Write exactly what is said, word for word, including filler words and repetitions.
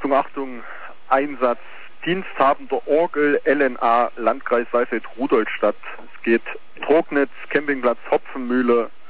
Achtung, Achtung, Einsatz, diensthabender Orgel, L N A, Landkreis Saalfeld-Rudolstadt. Es geht Trognitz, Campingplatz, Hopfenmühle,